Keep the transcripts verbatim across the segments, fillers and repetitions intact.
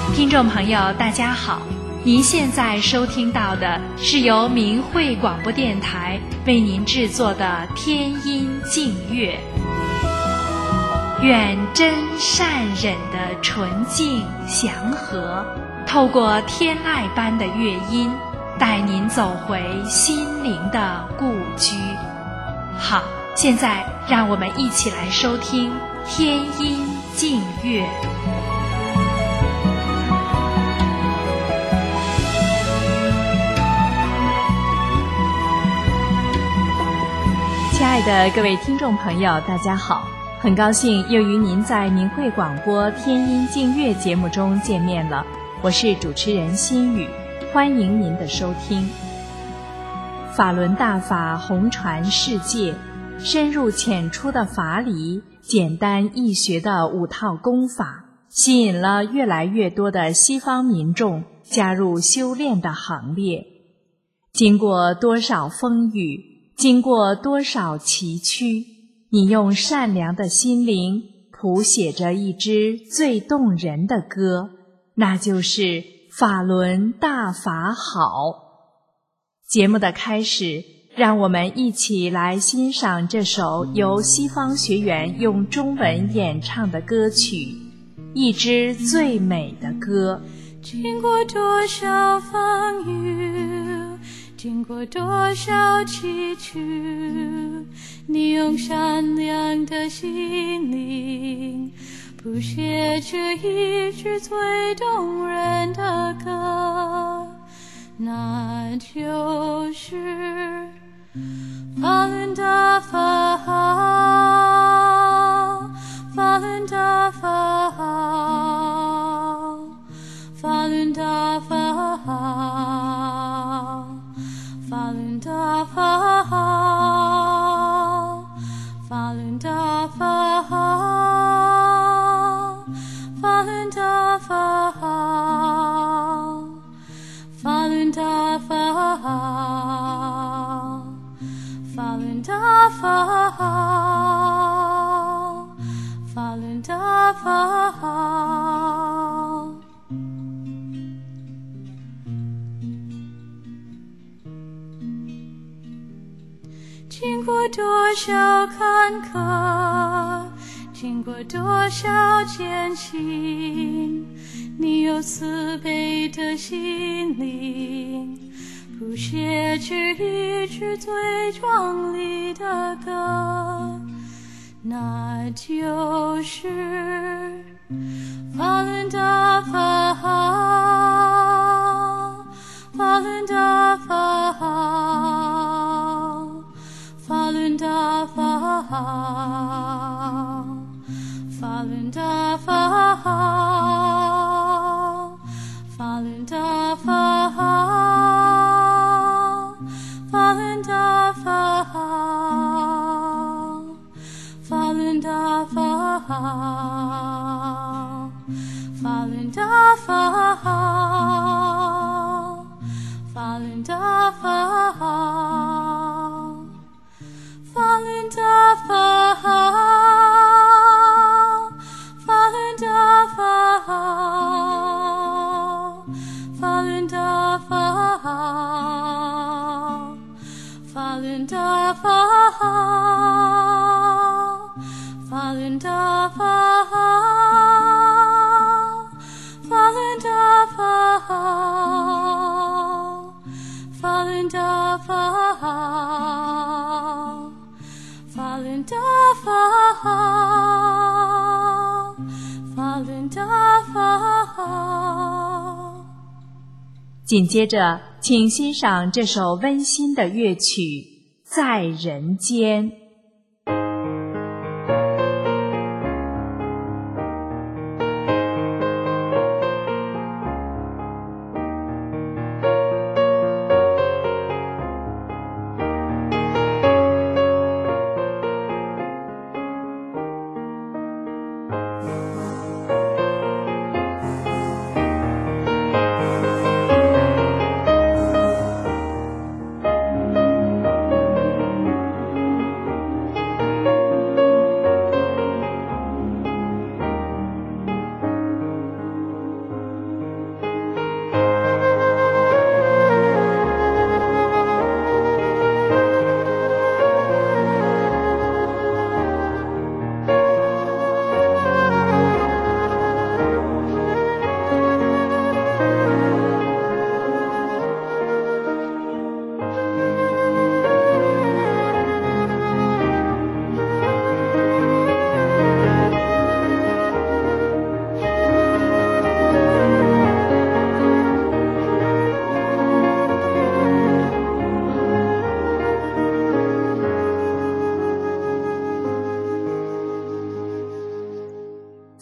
听众朋友大家好，您现在收听到的是由明慧广播电台为您制作的天音净乐。愿真善忍的纯净祥和，透过天籁般的乐音，带您走回心灵的故居。好，现在让我们一起来收听天音净乐。亲爱的各位听众朋友大家好，很高兴又与您在明慧广播天音净乐节目中见面了，我是主持人心雨，欢迎您的收听。法轮大法红传世界，深入浅出的法理，简单易学的五套功法，吸引了越来越多的西方民众加入修炼的行列。经过多少风雨，经过多少崎岖，你用善良的心灵谱写着一支最动人的歌，那就是法轮大法好。节目的开始，让我们一起来欣赏这首由西方学员用中文演唱的歌曲，一支最美的歌。 经过多少风雨，经过多少崎岖，你用善良的心灵谱写着一支最动人的歌，那就是法轮大法好，法轮大法好，法轮大法好，法轮大法好，法轮大法好，法轮大法好，法轮大法好，法轮大法好，法轮大法好。经过多少坎坷，经过多少艰辛，你有慈悲的心灵谱写着一支最壮丽的歌，那就是法轮大法好，法轮大法好，法轮大法好，法轮大法好，法轮大法好，法轮大法好，法轮大法好，法轮大法好，法轮大法好，法轮大法好，法轮大法好，法轮大法好，法轮大法好，法轮大法好，法轮大法好，法轮大法好，法轮大法好，法轮大法好。 紧接着，请欣赏这首温馨的乐曲《在人间》。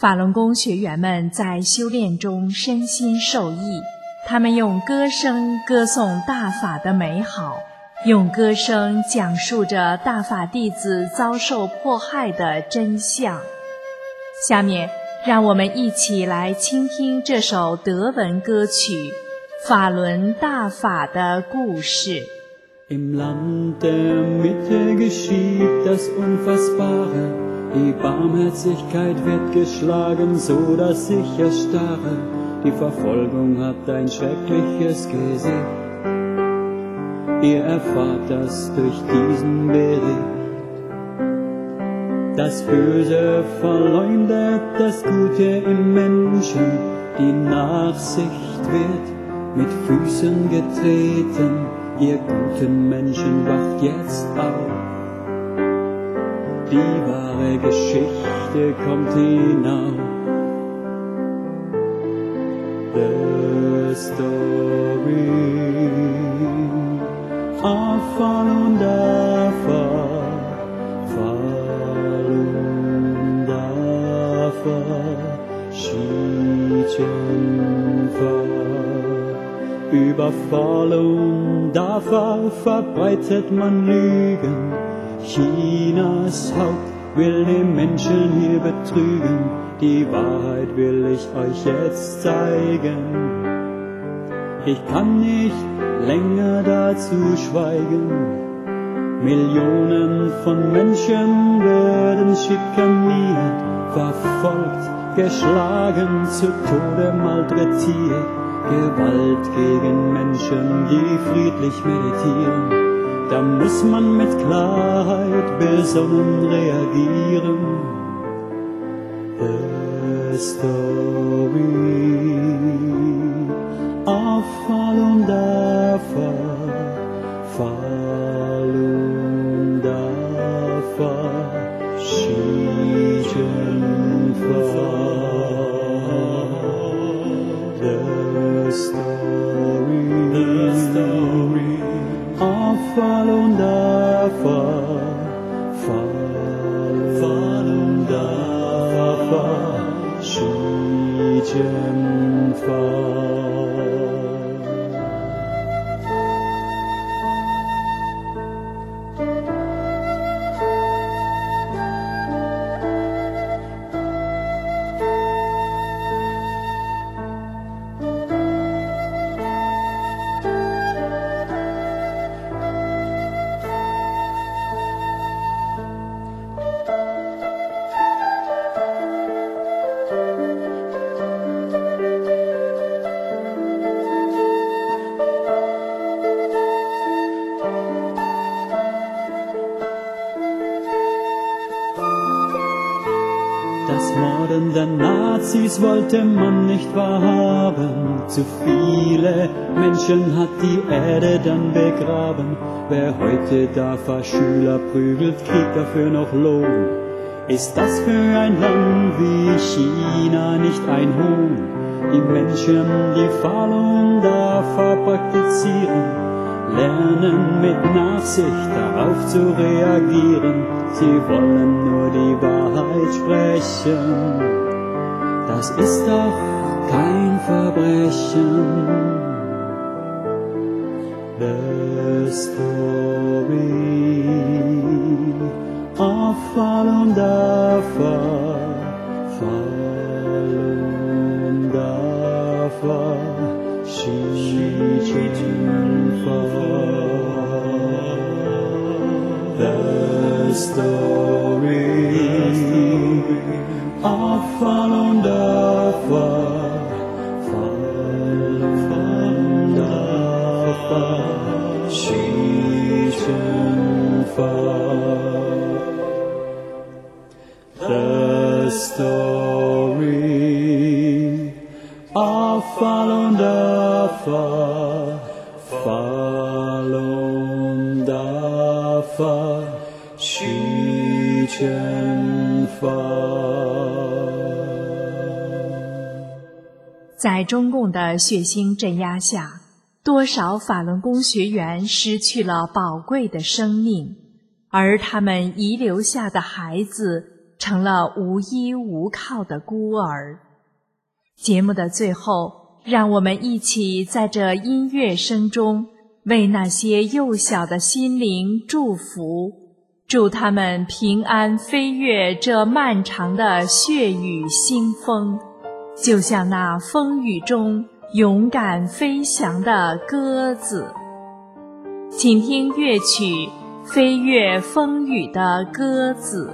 法轮功学员们在修炼中身心受益，他们用歌声歌颂大法的美好，用歌声讲述着大法弟子遭受迫害的真相。下面让我们一起来倾听这首德文歌曲《法轮大法的故事》。 Im Land der Mitte geschieht das Unfassbare. Die Barmherzigkeit wird geschlagen, so dass ich erstarre. Die Verfolgung hat ein schreckliches Gesicht. Ihr erfahrt das durch diesen Bericht. Das Böse verleumdet das Gute im Menschen. Die Nachsicht wird mit Füßen getreten. Ihr guten Menschen, wacht jetzt auf. Die wahre Geschichte kommt hinauf. The story of Falun Dafa, Falun Dafa, Shi Chen Fa. Über Falun Dafa verbreitet man Lügen. Chinas Haupt will die Menschen hier betrügen. Die Wahrheit will ich euch jetzt zeigen. Ich kann nicht länger dazu schweigen. Millionen von Menschen werden schikaniert, verfolgt, geschlagen, zu Tode malträtiert. Gewalt gegen Menschen, die friedlich meditieren. Da muss man mit Klarheit besonnen reagieren. The story of Falun Dafa, Falun Dafa, Shi Chen Fa. The story, the story of Falun Dafa, Falun Dafa, Shi Chen Fa. Das Morden der Nazis wollte man nicht wahrhaben. Zu viele Menschen hat die Erde dann begraben. Wer heute Dafa-Schüler prügelt, kriegt dafür noch Lohn. Ist das für ein Land wie China nicht ein Hohn? Die Menschen, die Falun Dafa praktizieren, lernen mit Nachsicht darauf zu reagieren. Sie wollen nur die Wahrheit sprechen. Das ist doch kein Verbrechen. The story of Falun Dafa, Falun Dafa, Shi Chen Fa. The story of Falun Dafa, Falun Dafa, Shi Chen Fa. The story of Falun Dafa, Falun Dafa, Shi Chen Fa。 在中共的血腥镇压下，多少法轮功学员失去了宝贵的生命，而他们遗留下的孩子成了无依无靠的孤儿。节目的最后，让我们一起在这音乐声中为那些幼小的心灵祝福，祝他们平安飞越这漫长的血雨腥风，就像那风雨中勇敢飞翔的鸽子。请听乐曲《飞越风雨的鸽子》。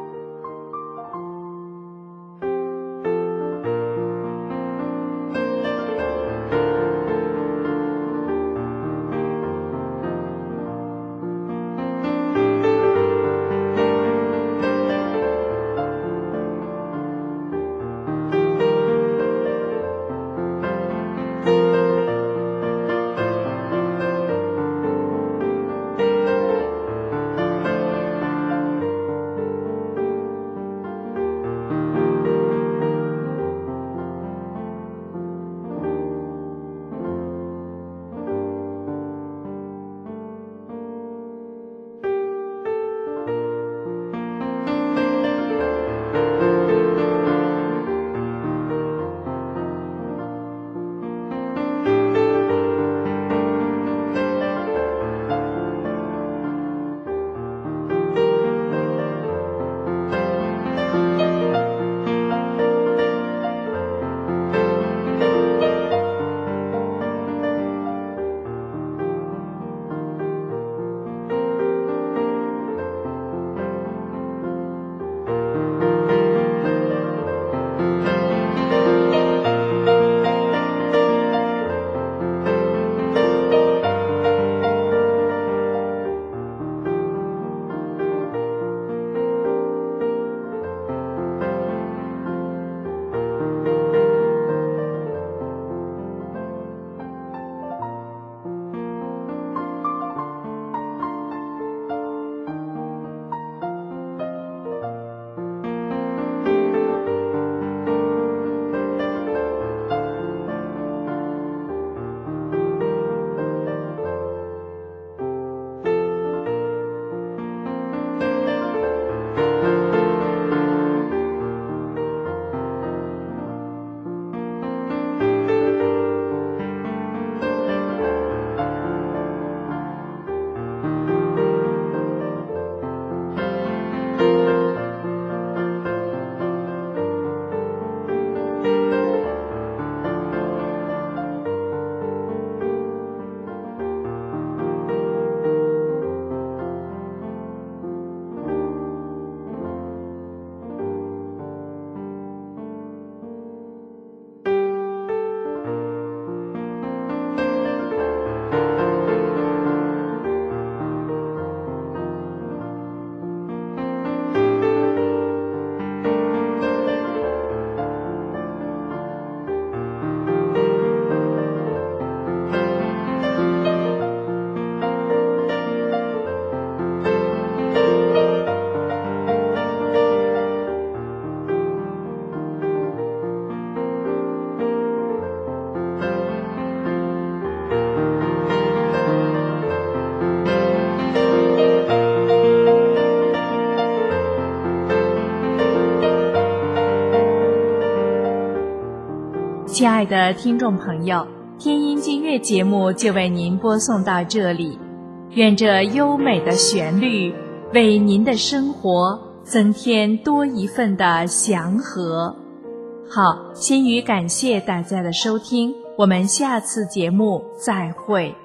亲爱的听众朋友，天音静乐节目就为您播送到这里，愿这优美的旋律为您的生活增添多一份的祥和。好，心语感谢大家的收听，我们下次节目再会。